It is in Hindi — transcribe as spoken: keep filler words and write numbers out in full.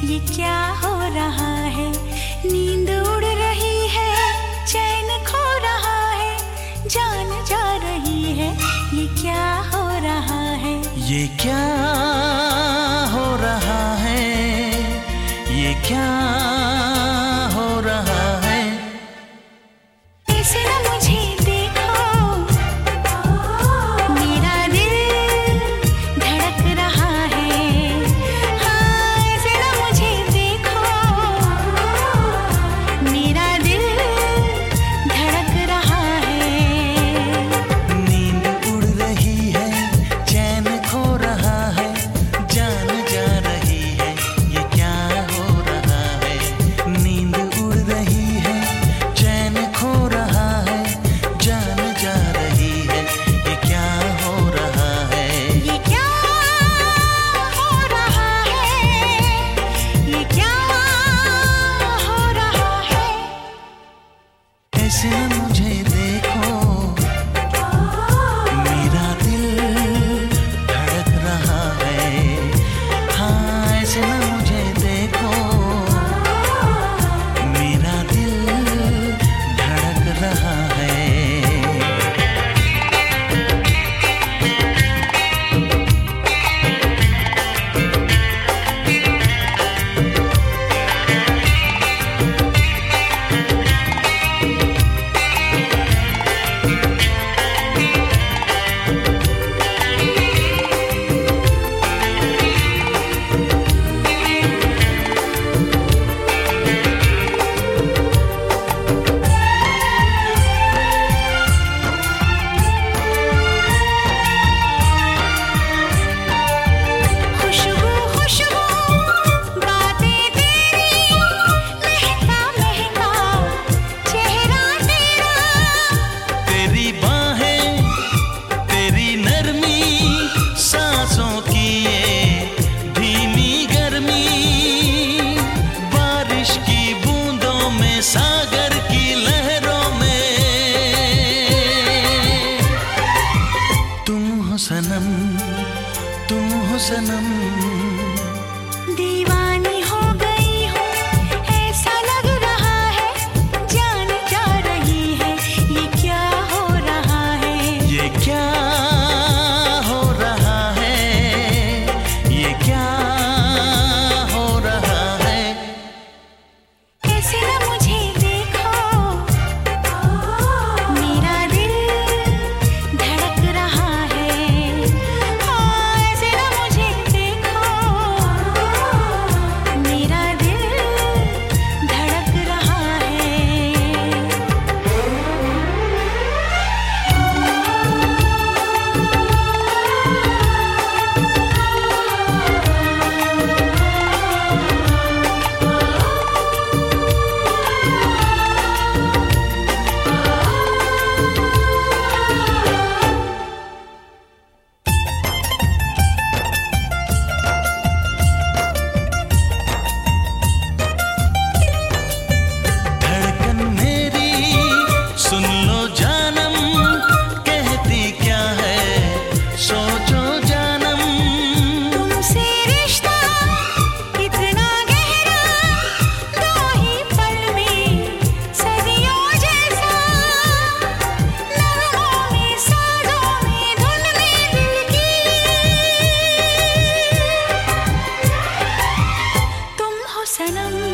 ये क्या हो रहा है, नींद उड़ रही है, चैन खो रहा है, जान जा रही है, ये क्या हो रहा है, ये क्या हो रहा है, ये क्या हो रहा है। ऐसे ना मुझे देखो, मेरा दिल धड़क रहा है। हाँ, ऐसे ना मुझे देखो, मेरा दिल धड़क रहा है। नींद उड़ रही है, चैन खो रहा है, जान जा रही है, ये क्या हो रहा है। नींद उड़ रही है, चैन खो रहा है, जान जा रही है, ये क्या हो रहा है। ये क्या हो रहा है, ये क्या हो रहा है। ऐसे न मुझे देखो, मेरा दिल धड़क रहा है। हाँ, ऐसे न मुझे देखो, मेरा दिल धड़क रहा है। खुशबू खुशबू बातें तेरी, महका महका चेहरा तेरा। तेरी बाहें, तेरी नरमी, सांसों की ये धीमी गर्मी, बारिश की बूंदों में, सागर की लहरों में। तुम हो सनम, तुम हो सनम। दीवानी हो गई हूँ, ऐसा लग रहा है, जान जा रही है, ये क्या हो रहा है। ये क्या हो रहा है, ये क्या हो रहा है। ऐसे ना मुझे देखो, मेरा दिल धड़क रहा है। हाँ, ऐसे ना मुझे देखो, मेरा दिल धड़क रहा है। धड़कन मेरी सुन लो जानम, कहती क्या है सोचो जानम। तुमसे रिश्ता कितना गहरा, दो ही पल में सदियों जैसा, नगमों में, साजों में, धुन में दिल की। तुम हो सनम,